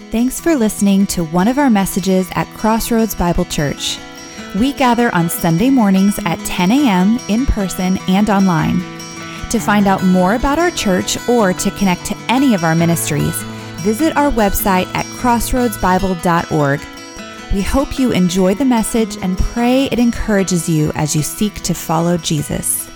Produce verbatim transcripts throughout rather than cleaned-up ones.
Thanks for listening to one of our messages at Crossroads Bible Church. We gather on Sunday mornings at ten a.m. in person and online. To find out more about our church or to connect to any of our ministries, visit our website at crossroads bible dot org. We hope you enjoy the message and pray it encourages you as you seek to follow Jesus.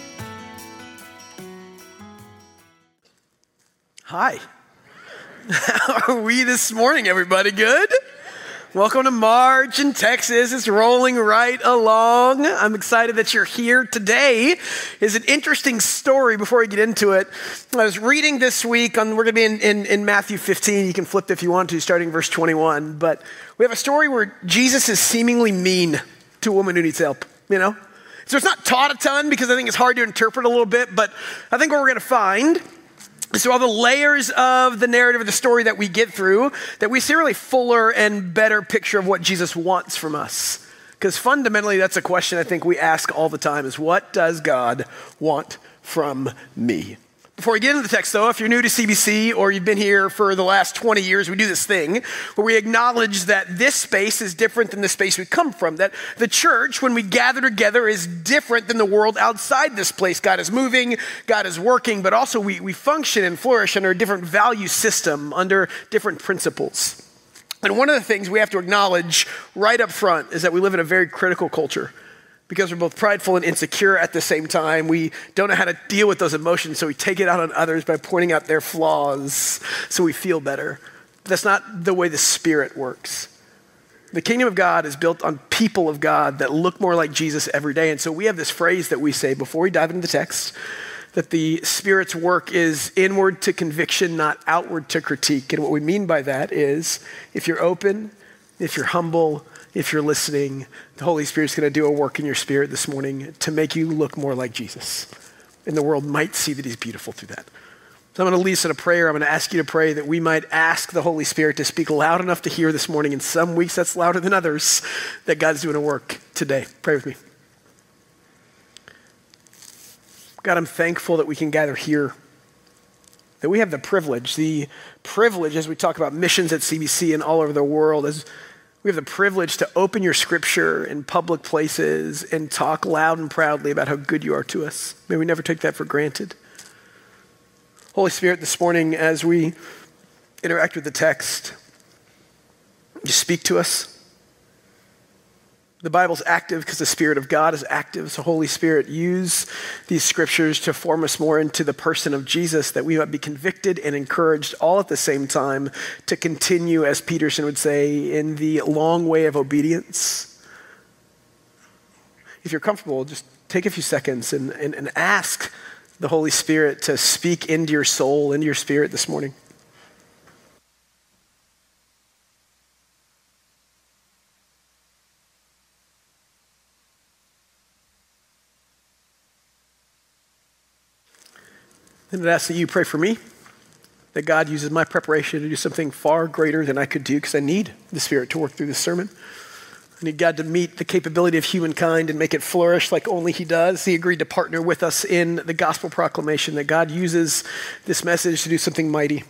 Hi. How are we this morning, everybody? Good? Welcome to March in Texas. It's rolling right along. I'm excited that you're here. Today is an interesting story before we get into it. I was reading this week, on, we're going to be in, in, in Matthew fifteen. You can flip if you want to, starting verse twenty-one. But we have a story where Jesus is seemingly mean to a woman who needs help, you know? So it's not taught a ton because I think it's hard to interpret a little bit, but I think what we're going to find so all the layers of the narrative of the story that we get through, that we see a really fuller and better picture of what Jesus wants from us. Because fundamentally, that's a question I think we ask all the time is, what does God want from me? Before we get into the text though, if you're new to C B C or you've been here for the last twenty years, we do this thing where we acknowledge that this space is different than the space we come from. That the church, when we gather together, is different than the world outside this place. God is moving, God is working, but also we, we function and flourish under a different value system, under different principles. And one of the things we have to acknowledge right up front is that we live in a very critical culture. Because we're both prideful and insecure at the same time. We don't know how to deal with those emotions, so we take it out on others by pointing out their flaws so we feel better. But that's not the way the Spirit works. The kingdom of God is built on people of God that look more like Jesus every day. And so we have this phrase that we say before we dive into the text, that the Spirit's work is inward to conviction, not outward to critique. And what we mean by that is if you're open, if you're humble, if you're listening, the Holy Spirit's going to do a work in your spirit this morning to make you look more like Jesus. And the world might see that he's beautiful through that. So I'm going to lead us in a prayer. I'm going to ask you to pray that we might ask the Holy Spirit to speak loud enough to hear this morning. In some weeks, that's louder than others, that God's doing a work today. Pray with me. God, I'm thankful that we can gather here, that we have the privilege, the privilege as we talk about missions at C B C and all over the world, as we have the privilege to open your scripture in public places and talk loud and proudly about how good you are to us. May we never take that for granted. Holy Spirit, this morning as we interact with the text, you speak to us. The Bible's active because the Spirit of God is active. So Holy Spirit, use these scriptures to form us more into the person of Jesus, that we might be convicted and encouraged all at the same time to continue, as Peterson would say, in the long way of obedience. If you're comfortable, just take a few seconds and, and, and ask the Holy Spirit to speak into your soul, into your spirit this morning. Then I'd ask that you pray for me, that God uses my preparation to do something far greater than I could do, because I need the Spirit to work through this sermon. I need God to meet the capability of humankind and make it flourish like only he does. He agreed to partner with us in the gospel proclamation, that God uses this message to do something mighty.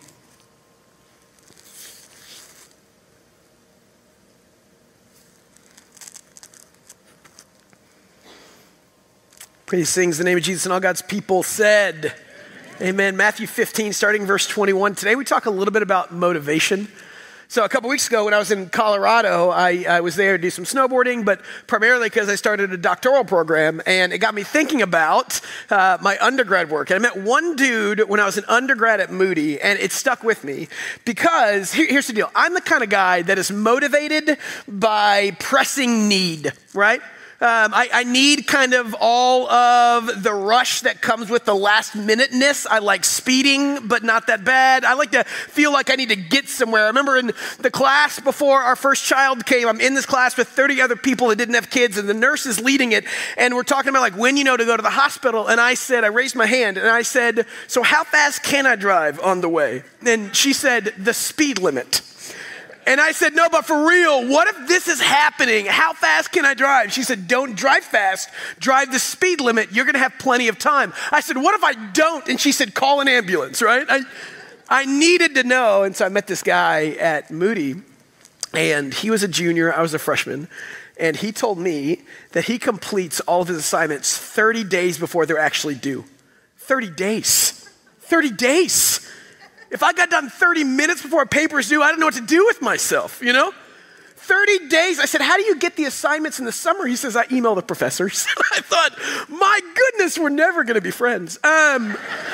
Praise sings the name of Jesus, and all God's people said, amen. Matthew fifteen, starting verse twenty-one. Today we talk a little bit about motivation. So a couple weeks ago when I was in Colorado, I, I was there to do some snowboarding, but primarily because I started a doctoral program, and it got me thinking about uh, my undergrad work. And I met one dude when I was an undergrad at Moody, and it stuck with me because here, here's the deal. I'm the kind of guy that is motivated by pressing need, right? Um, I, I need kind of all of the rush that comes with the last minuteness. I like speeding, but not that bad. I like to feel like I need to get somewhere. I remember in the class before our first child came, I'm in this class with thirty other people that didn't have kids, and the nurse is leading it. And we're talking about like when you know to go to the hospital. And I said, I raised my hand and I said, so how fast can I drive on the way? And she said, the speed limit. And I said, no, but for real, what if this is happening? How fast can I drive? She said, don't drive fast, drive the speed limit. You're gonna have plenty of time. I said, what if I don't? And she said, call an ambulance, right? I, I needed to know, and so I met this guy at Moody, and he was a junior, I was a freshman, and he told me that he completes all of his assignments thirty days before they're actually due. thirty days. thirty days. If I got done thirty minutes before a paper's due, I don't know what to do with myself, you know? thirty days. I said, how do you get the assignments in the summer? He says, I email the professors. I thought, my goodness, we're never going to be friends. Um,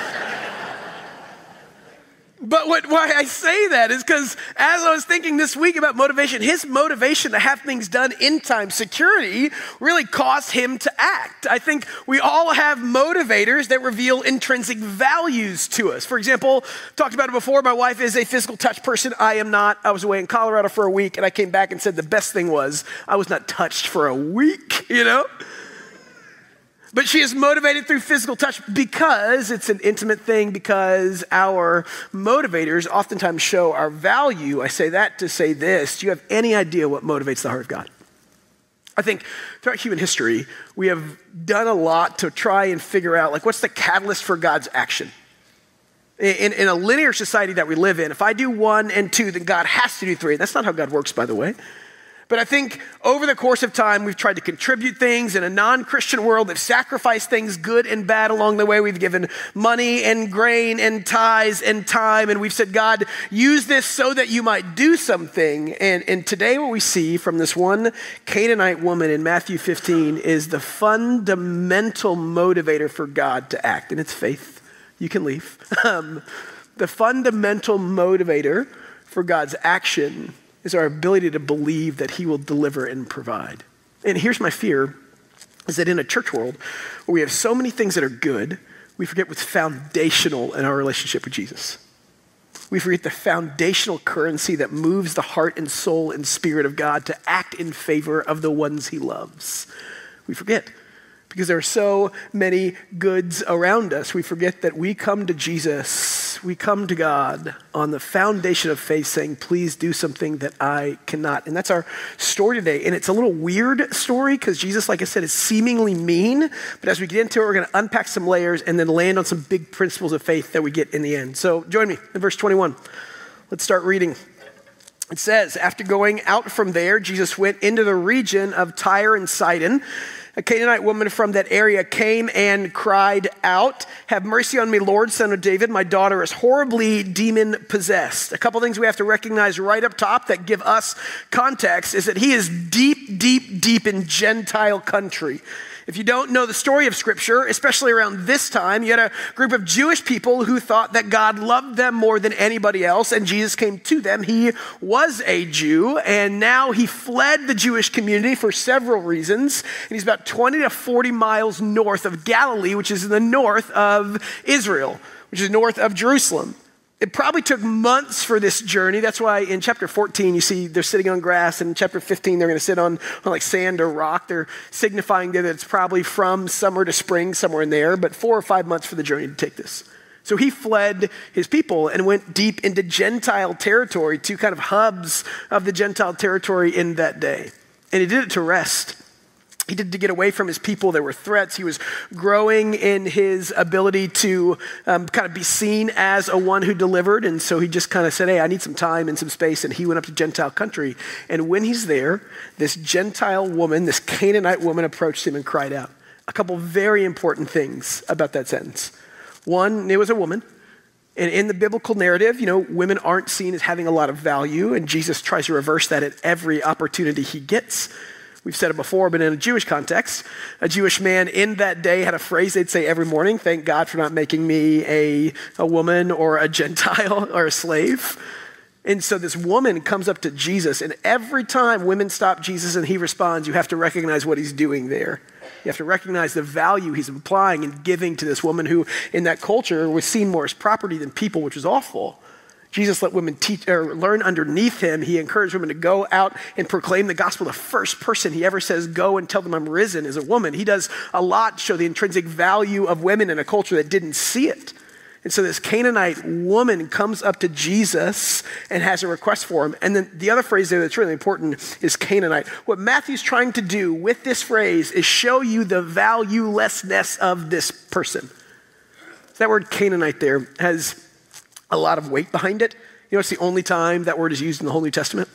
but what, why I say that is because as I was thinking this week about motivation, his motivation to have things done in time, security, really caused him to act. I think we all have motivators that reveal intrinsic values to us. For example, talked about it before, my wife is a physical touch person. I am not. I was away in Colorado for a week and I came back and said the best thing was I was not touched for a week, you know? But she is motivated through physical touch because it's an intimate thing, because our motivators oftentimes show our value. I say that to say this. Do you have any idea what motivates the heart of God? I think throughout human history, we have done a lot to try and figure out, like, what's the catalyst for God's action? In, in a linear society that we live in, if I do one and two, then God has to do three. That's not how God works, by the way. But I think over the course of time, we've tried to contribute things in a non-Christian world. They've sacrificed things good and bad along the way. We've given money and grain and tithes and time. And we've said, God, use this so that you might do something. And, and today what we see from this one Canaanite woman in Matthew fifteen is the fundamental motivator for God to act. And it's faith. You can leave. Um, the fundamental motivator for God's action is our ability to believe that he will deliver and provide. And here's my fear, is that in a church world where we have so many things that are good, we forget what's foundational in our relationship with Jesus. We forget the foundational currency that moves the heart and soul and spirit of God to act in favor of the ones he loves. We forget. Because there are so many goods around us, we forget that we come to Jesus, we come to God on the foundation of faith saying, please do something that I cannot. And that's our story today. And it's a little weird story because Jesus, like I said, is seemingly mean. But as we get into it, we're going to unpack some layers and then land on some big principles of faith that we get in the end. So join me in verse twenty-one. Let's start reading. It says, after going out from there, Jesus went into the region of Tyre and Sidon. A Canaanite woman from that area came and cried out, have mercy on me, Lord, son of David. My daughter is horribly demon possessed. A couple things we have to recognize right up top that give us context is that he is deep, deep, deep in Gentile country. If you don't know the story of Scripture, especially around this time, you had a group of Jewish people who thought that God loved them more than anybody else, and Jesus came to them. He was a Jew, and now he fled the Jewish community for several reasons, and he's about twenty to forty miles north of Galilee, which is in the north of Israel, which is north of Jerusalem. It probably took months for this journey. That's why in chapter fourteen, you see they're sitting on grass. And in chapter fifteen, they're going to sit on, on like sand or rock. They're signifying that it's probably from summer to spring, somewhere in there. But four or five months for the journey to take this. So he fled his people and went deep into Gentile territory, two kind of hubs of the Gentile territory in that day. And he did it to rest. He did to get away from his people. There were threats. He was growing in his ability to um, kind of be seen as a one who delivered. And so he just kind of said, hey, I need some time and some space. And he went up to Gentile country. And when he's there, this Gentile woman, this Canaanite woman approached him and cried out. A couple very important things about that sentence. One, it was a woman. And in the biblical narrative, you know, women aren't seen as having a lot of value. And Jesus tries to reverse that at every opportunity he gets. We've said it before, but in a Jewish context, a Jewish man in that day had a phrase they'd say every morning, thank God for not making me a, a woman or a Gentile or a slave. And so this woman comes up to Jesus, and every time women stop Jesus and he responds, you have to recognize what he's doing there. You have to recognize the value he's implying and giving to this woman who in that culture was seen more as property than people, which was awful. Jesus let women teach or learn underneath him. He encouraged women to go out and proclaim the gospel. The first person he ever says, go and tell them I'm risen, is a woman. He does a lot to show the intrinsic value of women in a culture that didn't see it. And so this Canaanite woman comes up to Jesus and has a request for him. And then the other phrase there that's really important is Canaanite. What Matthew's trying to do with this phrase is show you the valuelessness of this person. That word Canaanite there has a lot of weight behind it. You know, it's the only time that word is used in the whole New Testament.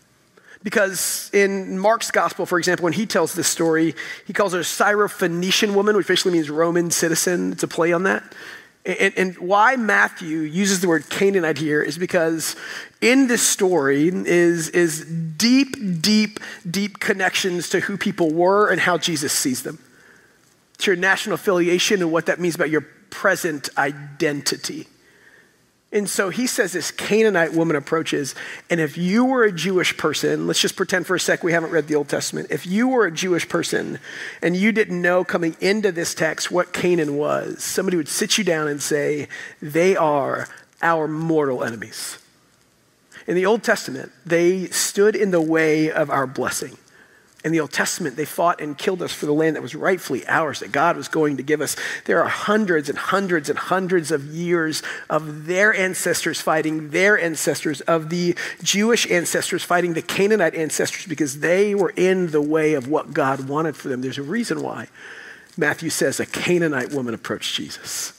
Because in Mark's gospel, for example, when he tells this story, he calls her a Syrophoenician woman, which basically means Roman citizen. It's a play on that. And, and why Matthew uses the word Canaanite here is because in this story is, is deep, deep, deep connections to who people were and how Jesus sees them. It's your national affiliation and what that means about your present identity. And so he says this Canaanite woman approaches, and if you were a Jewish person, let's just pretend for a sec we haven't read the Old Testament. If you were a Jewish person and you didn't know coming into this text what Canaan was, somebody would sit you down and say, they are our mortal enemies. In the Old Testament, they stood in the way of our blessing. In the Old Testament, they fought and killed us for the land that was rightfully ours, that God was going to give us. There are hundreds and hundreds and hundreds of years of their ancestors fighting their ancestors, of the Jewish ancestors fighting the Canaanite ancestors, because they were in the way of what God wanted for them. There's a reason why Matthew says a Canaanite woman approached Jesus.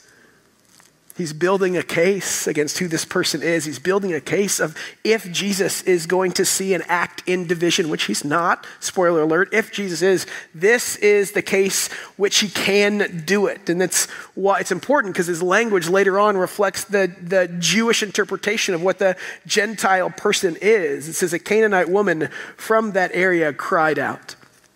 He's building a case against who this person is. He's building a case of if Jesus is going to see and act in division, which he's not, spoiler alert, if Jesus is, this is the case which he can do it. And that's why it's important, because his language later on reflects the, the Jewish interpretation of what the Gentile person is. It says a Canaanite woman from that area cried out.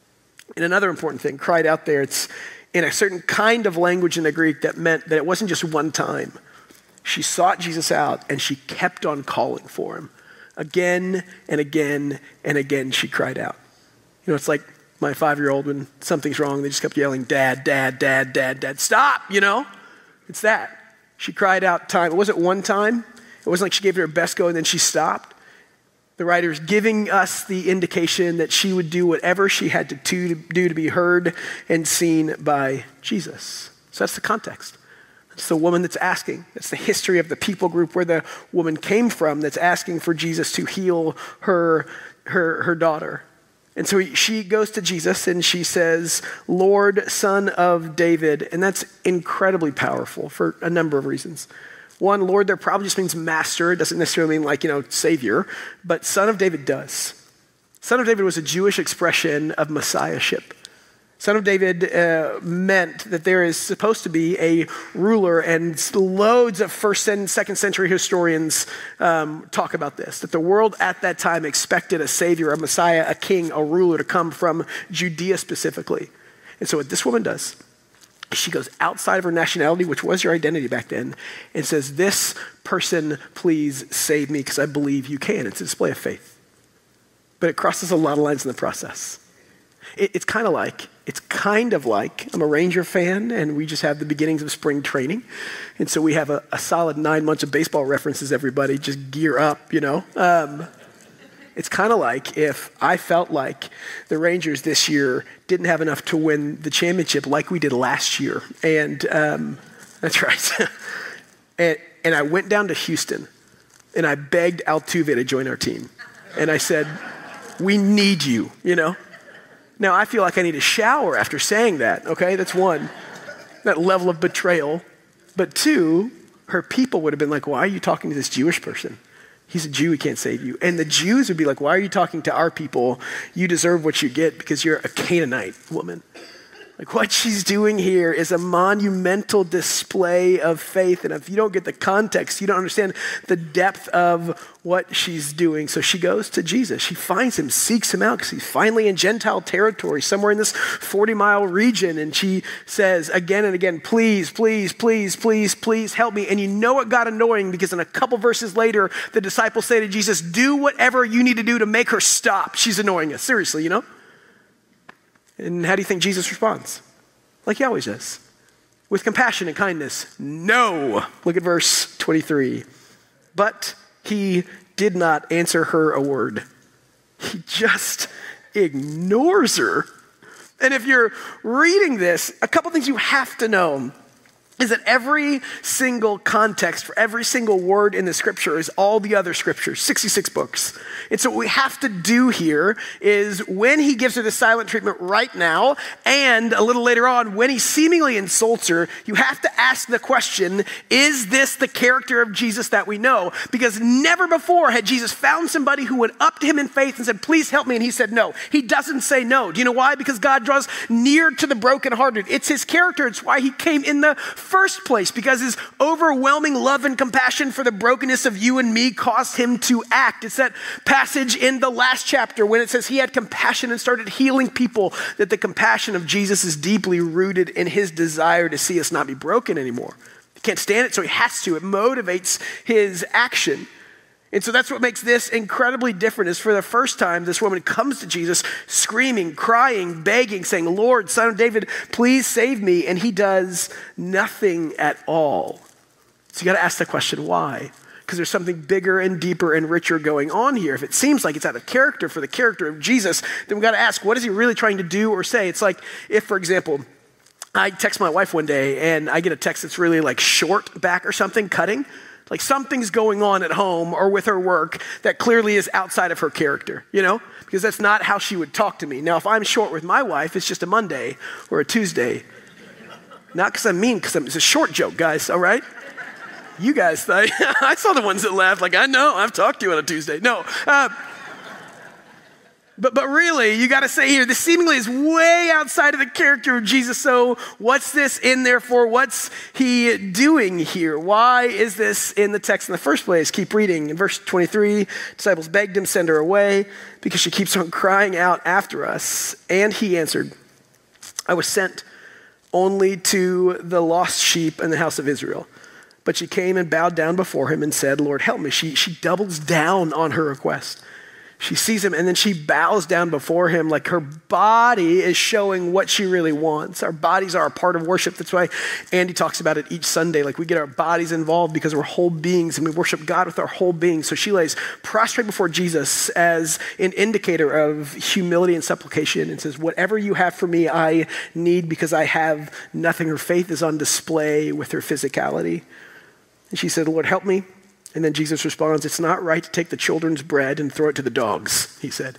And another important thing, cried out there, it's in a certain kind of language in the Greek that meant that it wasn't just one time. She sought Jesus out and she kept on calling for him. Again and again and again she cried out. You know, it's like my five-year-old when something's wrong, they just kept yelling, dad, dad, dad, dad, dad, stop, you know? It's that. She cried out time. It wasn't one time. It wasn't like she gave it her best go and then she stopped. The writer is giving us the indication that she would do whatever she had to do to be heard and seen by Jesus. So that's the context. It's the woman that's asking. It's the history of the people group where the woman came from that's asking for Jesus to heal her, her, her daughter. And so she goes to Jesus and she says, Lord, Son of David. And that's incredibly powerful for a number of reasons. One, Lord there probably just means master. It doesn't necessarily mean like, you know, savior, but Son of David does. Son of David was a Jewish expression of messiahship. Son of David uh, meant that there is supposed to be a ruler, and loads of first and second century historians um, talk about this, that the world at that time expected a savior, a messiah, a king, a ruler to come from Judea specifically. And so what this woman does, she goes outside of her nationality, which was your identity back then, and says, this person, please save me because I believe you can. It's a display of faith. But it crosses a lot of lines in the process. It, it's kind of like, it's kind of like, I'm a Ranger fan and we just have the beginnings of spring training. And so we have a, a solid nine months of baseball references, everybody, just gear up, you know. Um, It's kind of like if I felt like the Rangers this year didn't have enough to win the championship like we did last year. And um, that's right. and, and I went down to Houston and I begged Altuve to join our team. And I said, we need you, you know? Now I feel like I need a shower after saying that, okay? That's one, that level of betrayal. But two, her people would have been like, why are you talking to this Jewish person? He's a Jew, he can't save you. And the Jews would be like, why are you talking to our people? You deserve what you get because you're a Canaanite woman. Like what she's doing here is a monumental display of faith. And if you don't get the context, you don't understand the depth of what she's doing. So she goes to Jesus. She finds him, seeks him out because he's finally in Gentile territory, somewhere in this forty mile region. And she says again and again, please, please, please, please, please help me. And you know it got annoying because in a couple verses later, the disciples say to Jesus, do whatever you need to do to make her stop. She's annoying us. Seriously, you know? And how do you think Jesus responds? Like he always does. With compassion and kindness. No. Look at verse twenty-three. But he did not answer her a word. He just ignores her. And if you're reading this, a couple things you have to know. is that every single context for every single word in the scripture is all the other scriptures, sixty-six books. And so what we have to do here is when he gives her the silent treatment right now, and a little later on, when he seemingly insults her, you have to ask the question, is this the character of Jesus that we know? Because never before had Jesus found somebody who went up to him in faith and said, please help me. And he said no. He doesn't say no. Do you know why? Because God draws near to the brokenhearted. It's his character. It's why he came in the first place, because his overwhelming love and compassion for the brokenness of you and me caused him to act. It's that passage in the last chapter when it says he had compassion and started healing people, that the compassion of Jesus is deeply rooted in his desire to see us not be broken anymore. He can't stand it, so he has to. It motivates his action. And so that's what makes this incredibly different, is for the first time, this woman comes to Jesus screaming, crying, begging, saying, Lord, Son of David, please save me. And he does nothing at all. So you got to ask the question, why? Because there's something bigger and deeper and richer going on here. If it seems like it's out of character for the character of Jesus, then we got to ask, what is he really trying to do or say? It's like if, for example, I text my wife one day and I get a text that's really like short back or something, cutting. Like something's going on at home or with her work that clearly is outside of her character, you know? Because that's not how she would talk to me. Now, if I'm short with my wife, it's just a Monday or a Tuesday. Not because I'm mean, because it's a short joke, guys, all right? You guys, I, I saw the ones that laughed like, I know, I've talked to you on a Tuesday. No. Uh, But but really, you got to say here, this seemingly is way outside of the character of Jesus. So what's this in there for? What's he doing here? Why is this in the text in the first place? Keep reading. In verse twenty-three, disciples begged him, send her away, because she keeps on crying out after us. And he answered, I was sent only to the lost sheep in the house of Israel. But she came and bowed down before him and said, Lord, help me. She, she doubles down on her request. She sees him and then she bows down before him, like her body is showing what she really wants. Our bodies are a part of worship. That's why Andy talks about it each Sunday. Like we get our bodies involved because we're whole beings and we worship God with our whole being. So she lays prostrate before Jesus as an indicator of humility and supplication and says, whatever you have for me, I need because I have nothing. Her faith is on display with her physicality. And she said, Lord, help me. And then Jesus responds, it's not right to take the children's bread and throw it to the dogs, he said.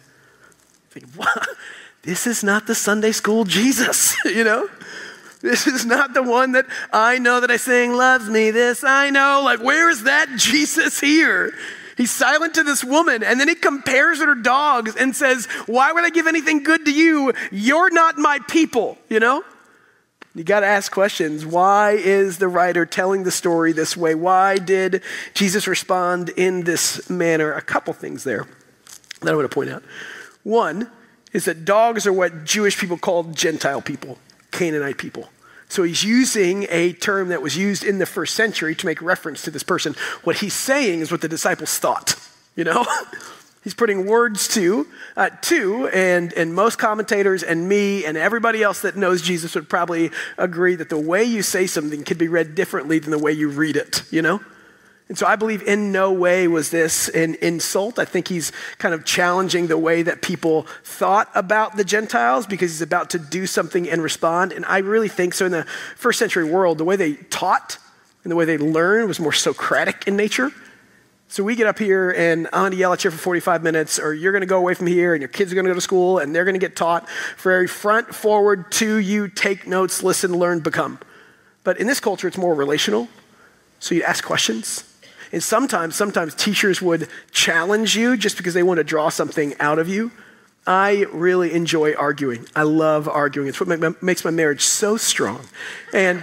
I think, what? This is not the Sunday school Jesus, you know? This is not the one that I know that I sing, loves me, this I know. Like, where is that Jesus here? He's silent to this woman, and then he compares her to dogs and says, why would I give anything good to you? You're not my people, you know? You got to ask questions. Why is the writer telling the story this way? Why did Jesus respond in this manner? A couple things there that I want to point out. One is that dogs are what Jewish people called Gentile people, Canaanite people. So he's using a term that was used in the first century to make reference to this person. What he's saying is what the disciples thought, you know? He's putting words to, uh, to, and, and most commentators and me and everybody else that knows Jesus would probably agree that the way you say something could be read differently than the way you read it, you know? And so I believe in no way was this an insult. I think he's kind of challenging the way that people thought about the Gentiles because he's about to do something and respond. And I really think so in the first century world, the way they taught and the way they learned was more Socratic in nature. So we get up here and I'm gonna yell at you for forty-five minutes, or you're gonna go away from here and your kids are gonna go to school and they're gonna get taught very front forward to you, take notes, listen, learn, become. But in this culture, it's more relational. So you ask questions. And sometimes, sometimes teachers would challenge you just because they want to draw something out of you. I really enjoy arguing. I love arguing. It's what makes my marriage so strong. And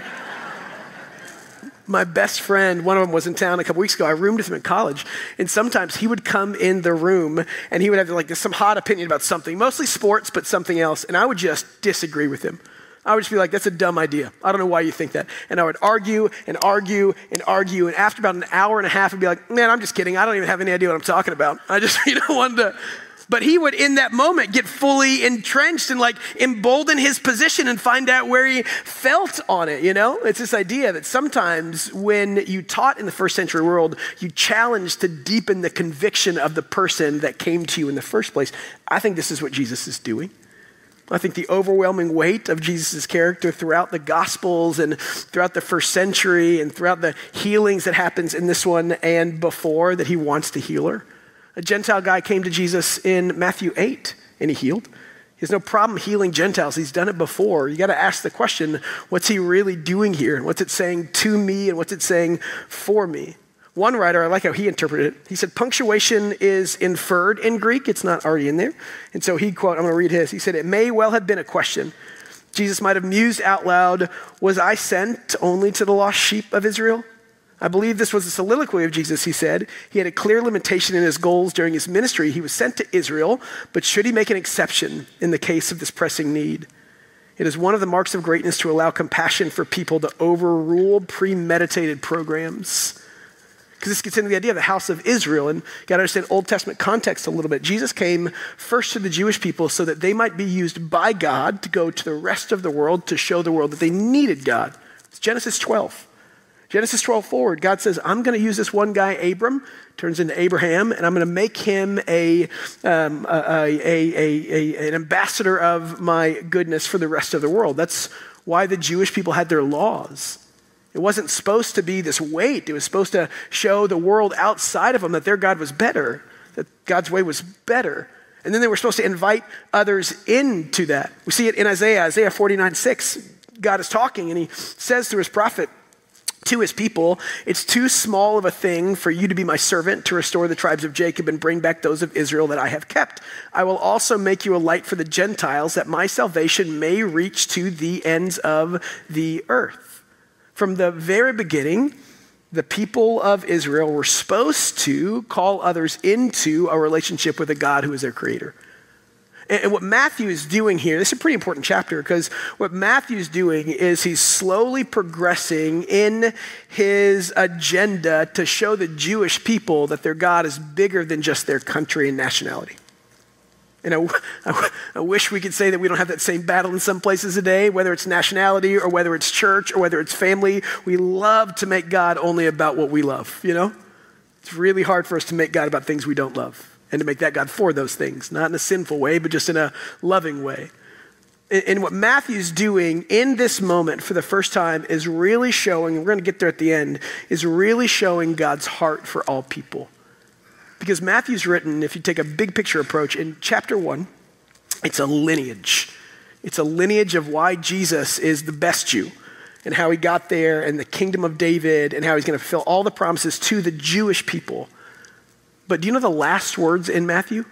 my best friend, one of them was in town a couple weeks ago. I roomed with him in college. And sometimes he would come in the room and he would have like some hot opinion about something, mostly sports, but something else. And I would just disagree with him. I would just be like, that's a dumb idea. I don't know why you think that. And I would argue and argue and argue. And after about an hour and a half, I'd be like, man, I'm just kidding. I don't even have any idea what I'm talking about. I just, you know, wanted to. But he would, in that moment, get fully entrenched and like embolden his position and find out where he felt on it, you know? It's this idea that sometimes when you taught in the first century world, you challenge to deepen the conviction of the person that came to you in the first place. I think this is what Jesus is doing. I think the overwhelming weight of Jesus' character throughout the Gospels and throughout the first century and throughout the healings that happens in this one and before, that he wants to heal her. A Gentile guy came to Jesus in Matthew eight and he healed. He has no problem healing Gentiles. He's done it before. You got to ask the question, what's he really doing here? And what's it saying to me and what's it saying for me? One writer, I like how he interpreted it. He said, punctuation is inferred in Greek. It's not already in there. And so he quote, I'm going to read his. He said, it may well have been a question. Jesus might have mused out loud, was I sent only to the lost sheep of Israel? I believe this was a soliloquy of Jesus, he said. He had a clear limitation in his goals during his ministry. He was sent to Israel, but should he make an exception in the case of this pressing need? It is one of the marks of greatness to allow compassion for people to overrule premeditated programs. Because this gets into the idea of the house of Israel, and you got to understand Old Testament context a little bit. Jesus came first to the Jewish people so that they might be used by God to go to the rest of the world to show the world that they needed God. It's Genesis twelve. Genesis twelve forward, God says, I'm going to use this one guy, Abram, turns into Abraham, and I'm going to make him a, um, a, a, a, a an ambassador of my goodness for the rest of the world. That's why the Jewish people had their laws. It wasn't supposed to be this weight. It was supposed to show the world outside of them that their God was better, that God's way was better. And then they were supposed to invite others into that. We see it in Isaiah, Isaiah forty-nine six. God is talking and he says through his prophet to his people, it's too small of a thing for you to be my servant to restore the tribes of Jacob and bring back those of Israel that I have kept. I will also make you a light for the Gentiles that my salvation may reach to the ends of the earth. From the very beginning, the people of Israel were supposed to call others into a relationship with a God who is their creator. And what Matthew is doing here, this is a pretty important chapter because what Matthew is doing is he's slowly progressing in his agenda to show the Jewish people that their God is bigger than just their country and nationality. And I, I, I wish we could say that we don't have that same battle in some places today, whether it's nationality or whether it's church or whether it's family. We love to make God only about what we love, you know? It's really hard for us to make God about things we don't love and to make that God for those things, not in a sinful way, but just in a loving way. And, and what Matthew's doing in this moment for the first time is really showing, we're going to get there at the end, is really showing God's heart for all people. Because Matthew's written, if you take a big picture approach, in chapter one, it's a lineage. It's a lineage of why Jesus is the best Jew and how he got there and the kingdom of David and how he's going to fulfill all the promises to the Jewish people. But do you know the last words in Matthew?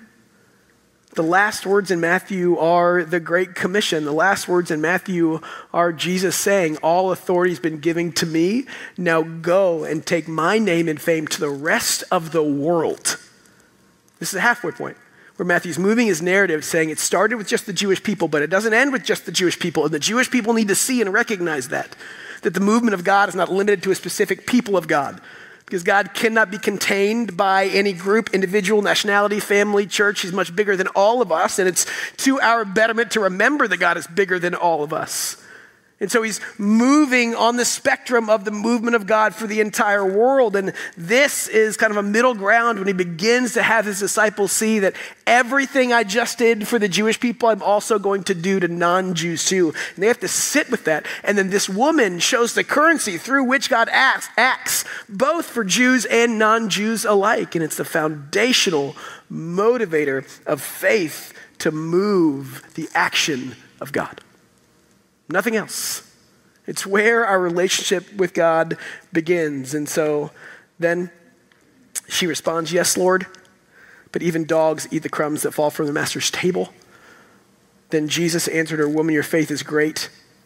The last words in Matthew are the Great Commission. The last words in Matthew are Jesus saying, all authority has been given to me. Now go and take my name and fame to the rest of the world. This is a halfway point where Matthew's moving his narrative saying it started with just the Jewish people, but it doesn't end with just the Jewish people. And the Jewish people need to see and recognize that, that the movement of God is not limited to a specific people of God. Because God cannot be contained by any group, individual, nationality, family, church. He's much bigger than all of us. And it's to our betterment to remember that God is bigger than all of us. And so he's moving on the spectrum of the movement of God for the entire world. And this is kind of a middle ground when he begins to have his disciples see that everything I just did for the Jewish people, I'm also going to do to non-Jews too. And they have to sit with that. And then this woman shows the currency through which God acts, acts both for Jews and non-Jews alike. And it's the foundational motivator of faith to move the action of God. Nothing else. It's where our relationship with God begins. And so then she responds, yes, Lord, but even dogs eat the crumbs that fall from the master's table. Then Jesus answered her, woman, your faith is great.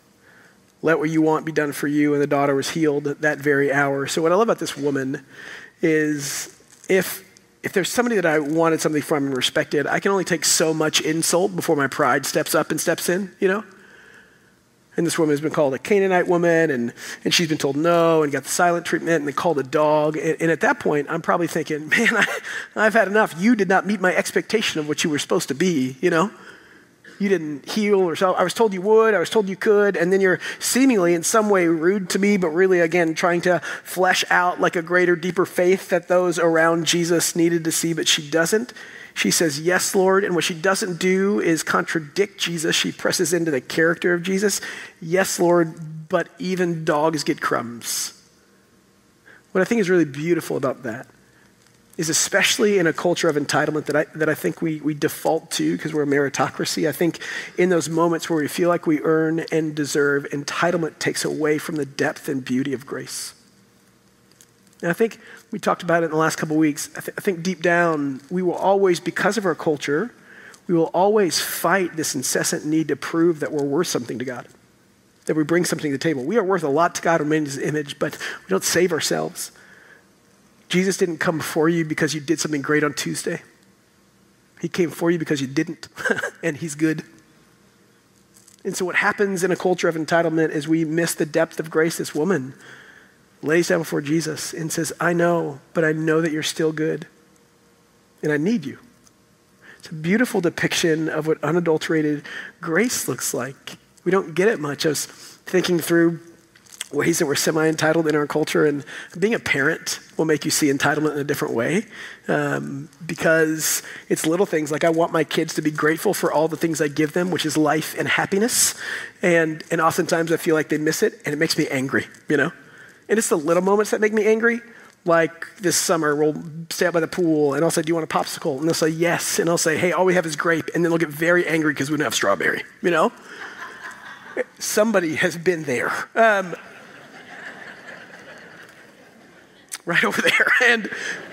Let what you want be done for you. And the daughter was healed at that very hour. So what I love about this woman is if If there's somebody that I wanted something from and respected, I can only take so much insult before my pride steps up and steps in, you know? And this woman has been called a Canaanite woman, and, and she's been told no, and got the silent treatment, and they called a dog. And, and at that point, I'm probably thinking, man, I, I've had enough. You did not meet my expectation of what you were supposed to be, you know? you didn't heal, or so I was told you would, I was told you could, and then you're seemingly in some way rude to me, but really, again, trying to flesh out like a greater, deeper faith that those around Jesus needed to see, but she doesn't. She says, yes, Lord, and what she doesn't do is contradict Jesus. She presses into the character of Jesus. Yes, Lord, but even dogs get crumbs. What I think is really beautiful about that is, especially in a culture of entitlement that I that I think we we default to because we're a meritocracy, I think in those moments where we feel like we earn and deserve, entitlement takes away from the depth and beauty of grace. And I think we talked about it in the last couple of weeks. I, th- I think deep down, we will always, because of our culture, we will always fight this incessant need to prove that we're worth something to God, that we bring something to the table. We are worth a lot to God, we're made in His image, but we don't save ourselves. Jesus didn't come for you because you did something great on Tuesday. He came for you because you didn't, and He's good. And so what happens in a culture of entitlement is we miss the depth of grace. This woman lays down before Jesus and says, I know, but I know that you're still good, and I need you. It's a beautiful depiction of what unadulterated grace looks like. We don't get it much. I was thinking through ways that we're semi-entitled in our culture, and being a parent will make you see entitlement in a different way, um, because it's little things like I want my kids to be grateful for all the things I give them, which is life and happiness, and and oftentimes I feel like they miss it, and it makes me angry, you know? And it's the little moments that make me angry. Like this summer, we'll stay out by the pool, and I'll say, do you want a popsicle? And they'll say, yes. And I'll say, hey, all we have is grape. And then they'll get very angry because we don't have strawberry, you know? Somebody has been there. Um, right over there. And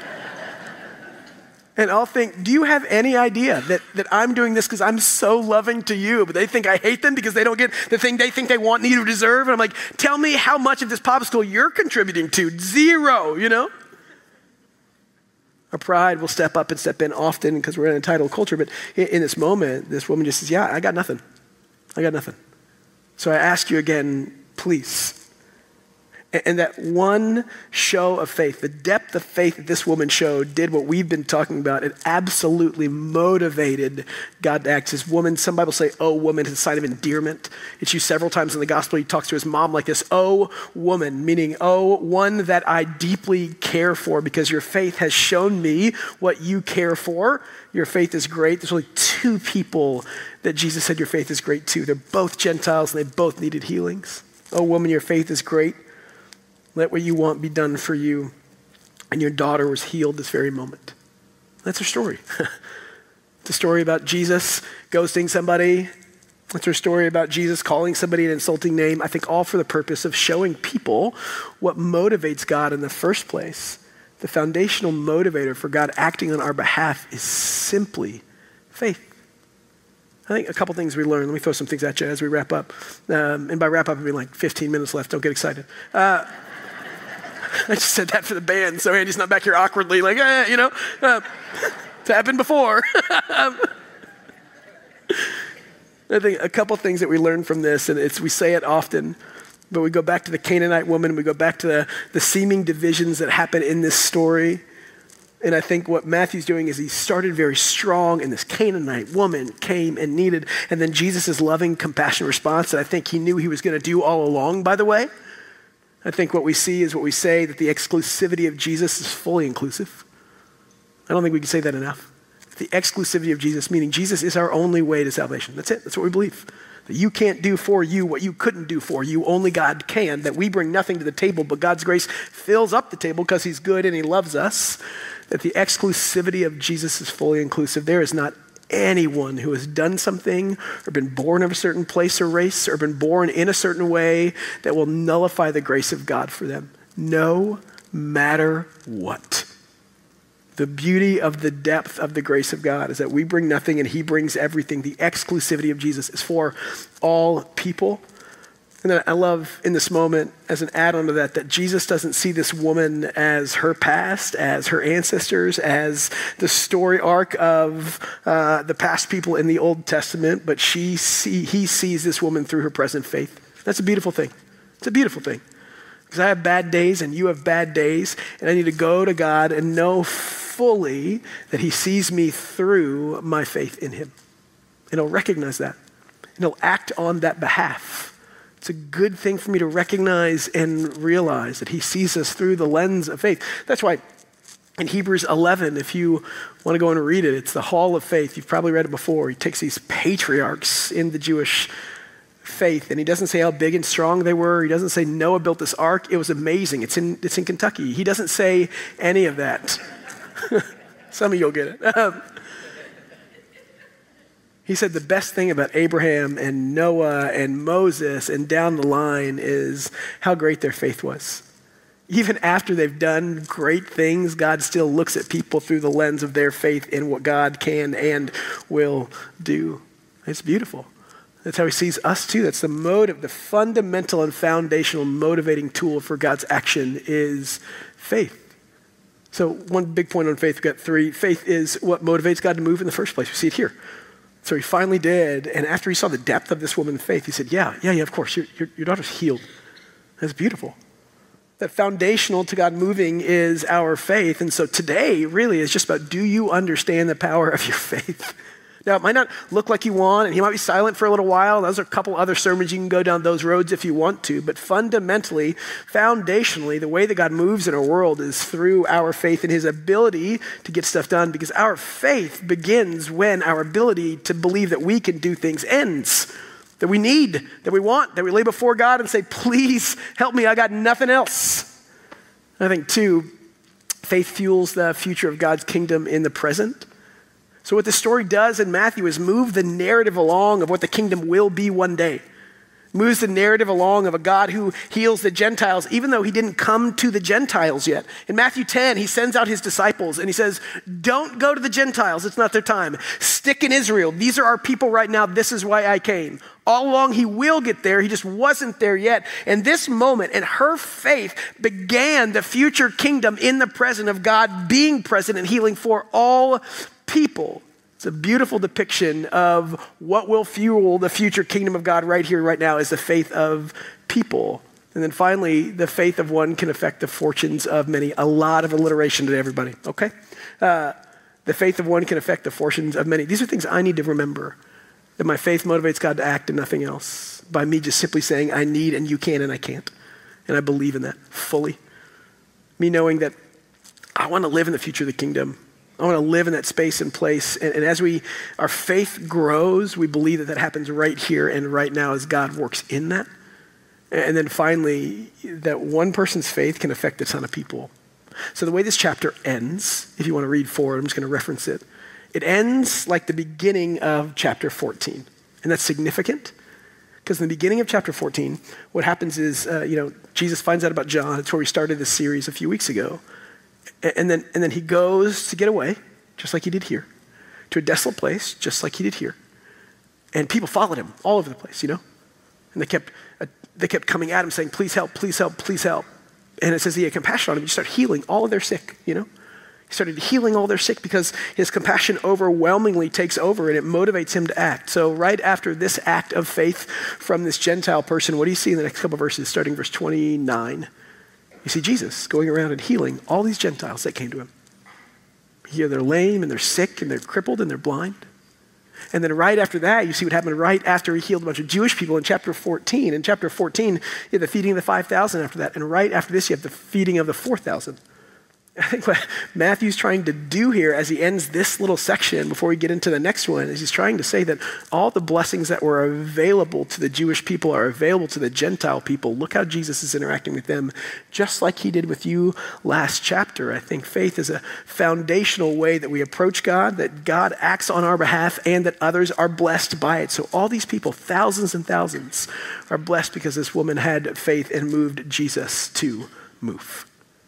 and I'll think, do you have any idea that, that I'm doing this because I'm so loving to you, but they think I hate them because they don't get the thing they think they want, need, or deserve? And I'm like, tell me how much of this popsicle you're contributing to. Zero, you know? Our pride will step up and step in often because we're in an entitled culture, but in, in this moment, this woman just says, yeah, I got nothing. I got nothing. So I ask you again, please. And that one show of faith, the depth of faith that this woman showed, did what we've been talking about. It absolutely motivated God to act. This woman, some Bibles say, oh, woman, is a sign of endearment. It's used several times in the gospel. He talks to his mom like this, oh, woman, meaning, oh, one that I deeply care for because your faith has shown me what you care for. Your faith is great. There's only two people that Jesus said your faith is great to. They're both Gentiles and they both needed healings. Oh, woman, your faith is great. Let what you want be done for you. And your daughter was healed this very moment. That's her story. It's a story about Jesus ghosting somebody. It's her story about Jesus calling somebody an insulting name. I think all for the purpose of showing people what motivates God in the first place. The foundational motivator for God acting on our behalf is simply faith. I think a couple things we learned. Let me throw some things at you as we wrap up. Um, and by wrap up, I mean like fifteen minutes left. Don't get excited. Uh, I just said that for the band, so Andy's not back here awkwardly like, eh, you know, uh, it's happened before. um, I think a couple things that we learned from this, and it's we say it often, but we go back to the Canaanite woman, we go back to the, the seeming divisions that happen in this story. And I think what Matthew's doing is he started very strong, and this Canaanite woman came and needed, and then Jesus' loving, compassionate response that I think he knew he was going to do all along, by the way. I think what we see is what we say, that the exclusivity of Jesus is fully inclusive. I don't think we can say that enough. The exclusivity of Jesus, meaning Jesus is our only way to salvation. That's it. That's what we believe. That you can't do for you what you couldn't do for you. Only God can. That we bring nothing to the table, but God's grace fills up the table because he's good and he loves us. That the exclusivity of Jesus is fully inclusive. There is not anyone who has done something or been born of a certain place or race or been born in a certain way that will nullify the grace of God for them, no matter what. The beauty of the depth of the grace of God is that we bring nothing and he brings everything. The exclusivity of Jesus is for all people. And then I love in this moment, as an add-on to that, that Jesus doesn't see this woman as her past, as her ancestors, as the story arc of uh, the past people in the Old Testament, but she see, he sees this woman through her present faith. That's a beautiful thing. It's a beautiful thing. Because I have bad days and you have bad days, and I need to go to God and know fully that he sees me through my faith in him. and he'll recognize that, and he'll act on that behalf. It's a good thing for me to recognize and realize that he sees us through the lens of faith. That's why in Hebrews eleven, if you want to go and read it, it's the hall of faith. You've probably read it before. He takes these patriarchs in the Jewish faith, and he doesn't say how big and strong they were. He doesn't say Noah built this ark. It was amazing. It's in, it's in Kentucky. He doesn't say any of that. Some of you will get it. Um, he said the best thing about Abraham and Noah and Moses and down the line is how great their faith was. Even after they've done great things, God still looks at people through the lens of their faith in what God can and will do. It's beautiful. That's how he sees us too. That's the motive, the fundamental and foundational motivating tool for God's action is faith. So one big point on faith, we've got three. Faith is what motivates God to move in the first place. We see it here. So he finally did, and after he saw the depth of this woman's faith, he said, yeah, yeah, yeah, of course, your, your, your daughter's healed. That's beautiful. That foundational to God moving is our faith. And so today really is just about, do you understand the power of your faith? Now, it might not look like you want, and he might be silent for a little while. Those are a couple other sermons. You can go down those roads if you want to. But fundamentally, foundationally, the way that God moves in our world is through our faith and his ability to get stuff done, because our faith begins when our ability to believe that we can do things ends. That we need, that we want, that we lay before God and say, please help me, I got nothing else. I think two, faith fuels the future of God's kingdom in the present. So what this story does in Matthew is move the narrative along of what the kingdom will be one day. Moves the narrative along of a God who heals the Gentiles, even though he didn't come to the Gentiles yet. In Matthew ten, he sends out his disciples and he says, don't go to the Gentiles, it's not their time. Stick in Israel, these are our people right now, this is why I came. All along he will get there, he just wasn't there yet. And this moment and her faith began the future kingdom in the present of God being present and healing for all people. It's a beautiful depiction of what will fuel the future kingdom of God right here, right now, is the faith of people. And then finally, the faith of one can affect the fortunes of many. A lot of alliteration to everybody, okay? Uh, the faith of one can affect the fortunes of many. These are things I need to remember, that my faith motivates God to act and nothing else, by me just simply saying, I need and you can and I can't. And I believe in that fully. Me knowing that I want to live in the future of the kingdom. I want to live in that space and place. And, and as we, our faith grows, we believe that that happens right here and right now as God works in that. And then finally, that one person's faith can affect a ton of people. So the way this chapter ends, if you want to read forward, I'm just going to reference it. It ends like the beginning of chapter fourteen. And that's significant because in the beginning of chapter fourteen, what happens is, uh, you know, Jesus finds out about John. It's where we started this series a few weeks ago. And then, and then he goes to get away, just like he did here, to a desolate place, just like he did here. And people followed him all over the place, you know? And they kept, uh, they kept coming at him saying, please help, please help, please help. And it says he had compassion on him. He started healing all of their sick, you know? He started healing all their sick because his compassion overwhelmingly takes over and it motivates him to act. So right after this act of faith from this Gentile person, what do you see in the next couple of verses, starting verse twenty-nine? You see Jesus going around and healing all these Gentiles that came to him. Here they're lame and they're sick and they're crippled and they're blind. And then right after that, you see what happened right after he healed a bunch of Jewish people in chapter fourteen. In chapter fourteen, you have the feeding of the five thousand after that. And right after this, you have the feeding of the four thousand. I think what Matthew's trying to do here as he ends this little section before we get into the next one is he's trying to say that all the blessings that were available to the Jewish people are available to the Gentile people. Look how Jesus is interacting with them, just like he did with you last chapter. I think faith is a foundational way that we approach God, that God acts on our behalf, and that others are blessed by it. So all these people, thousands and thousands, are blessed because this woman had faith and moved Jesus to move.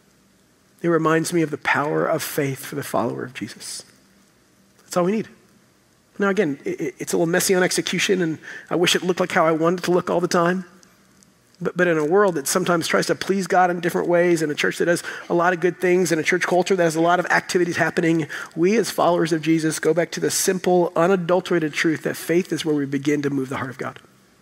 It reminds me of the power of faith for the follower of Jesus. That's all we need. Now again, it, it's a little messy on execution, and I wish it looked like how I wanted it to look all the time. But, but in a world that sometimes tries to please God in different ways, and a church that does a lot of good things, and a church culture that has a lot of activities happening, we as followers of Jesus go back to the simple, unadulterated truth that faith is where we begin to move the heart of God.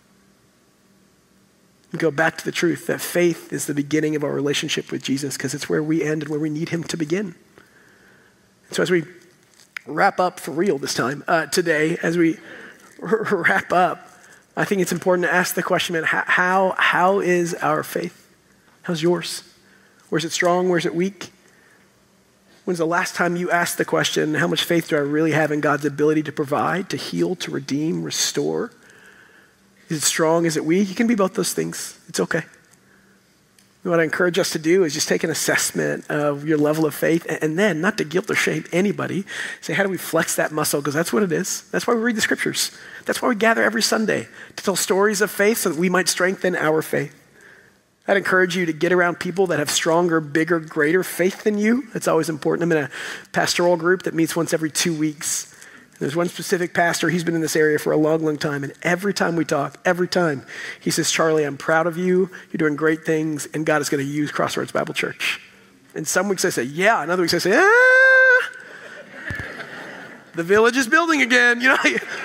We go back to the truth that faith is the beginning of our relationship with Jesus because it's where we end and where we need him to begin. So as we wrap up for real this time, uh, today, as we wrap up, I think it's important to ask the question, man, how, how is our faith? How's yours? Where's it strong? Where's it weak? When's the last time you asked the question, how much faith do I really have in God's ability to provide, to heal, to redeem, restore? Is it strong? Is it weak? It can be both those things. It's okay. What I encourage us to do is just take an assessment of your level of faith, and then, not to guilt or shame anybody, say, how do we flex that muscle? Because that's what it is. That's why we read the scriptures. That's why we gather every Sunday, to tell stories of faith so that we might strengthen our faith. I'd encourage you to get around people that have stronger, bigger, greater faith than you. That's always important. I'm in a pastoral group that meets once every two weeks. There's one specific pastor, he's been in this area for a long, long time, and every time we talk, every time, he says, Charlie, I'm proud of you, you're doing great things, and God is going to use Crossroads Bible Church. And some weeks I say, yeah, and other weeks I say, ah, the village is building again, you know.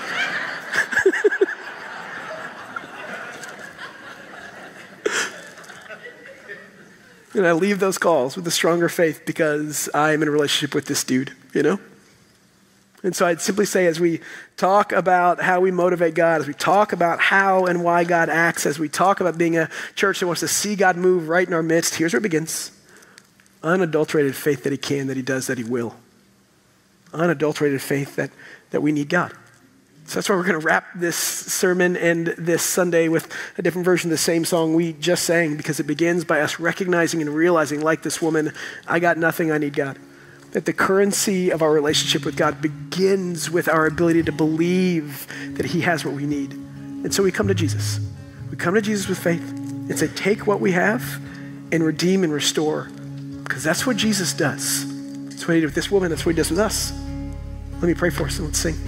And I leave those calls with a stronger faith because I'm in a relationship with this dude, you know? And so I'd simply say, as we talk about how we motivate God, as we talk about how and why God acts, as we talk about being a church that wants to see God move right in our midst, here's where it begins. Unadulterated faith that he can, that he does, that he will. Unadulterated faith that, that we need God. So that's why we're going to wrap this sermon and this Sunday with a different version of the same song we just sang, because it begins by us recognizing and realizing, like this woman, I got nothing, I need God. That the currency of our relationship with God begins with our ability to believe that he has what we need. And so we come to Jesus. We come to Jesus with faith and say, take what we have and redeem and restore, because that's what Jesus does. That's what he did with this woman. That's what he does with us. Let me pray for us and let's sing.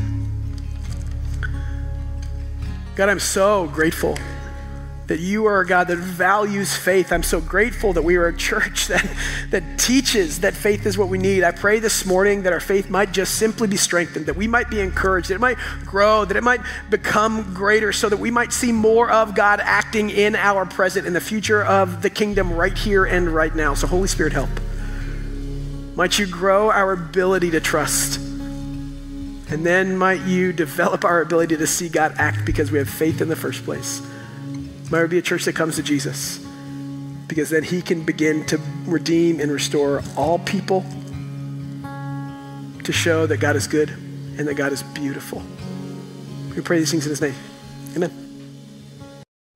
God, I'm so grateful that you are a God that values faith. I'm so grateful that we are a church that, that teaches that faith is what we need. I pray this morning that our faith might just simply be strengthened, that we might be encouraged, that it might grow, that it might become greater so that we might see more of God acting in our present, in the future of the kingdom right here and right now. So Holy Spirit, help. Might you grow our ability to trust. And then might you develop our ability to see God act because we have faith in the first place. Might there be a church that comes to Jesus, because then he can begin to redeem and restore all people to show that God is good and that God is beautiful. We pray these things in his name. Amen.